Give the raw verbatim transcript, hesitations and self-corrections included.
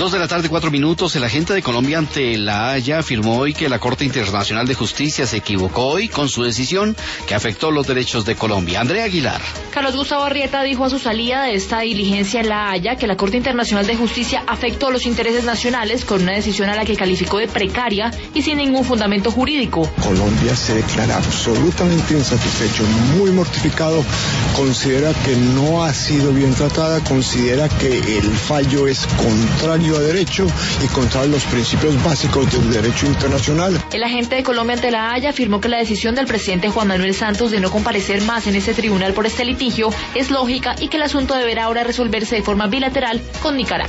Dos de la tarde, cuatro minutos. El agente de Colombia ante La Haya afirmó hoy que la Corte Internacional de Justicia se equivocó hoy con su decisión que afectó los derechos de Colombia. Andrea Aguilar. Carlos Gustavo Arrieta dijo a su salida de esta diligencia en La Haya que la Corte Internacional de Justicia afectó los intereses nacionales con una decisión a la que calificó de precaria y sin ningún fundamento jurídico. Colombia se declara absolutamente insatisfecho, muy mortificado, considera que no ha sido bien tratada, considera que el fallo es contrario a derecho y contrario a los principios básicos del derecho internacional. El agente de Colombia ante La Haya afirmó que la decisión del presidente Juan Manuel Santos de no comparecer más en este tribunal por este litigio es lógica y que el asunto deberá ahora resolverse de forma bilateral con Nicaragua.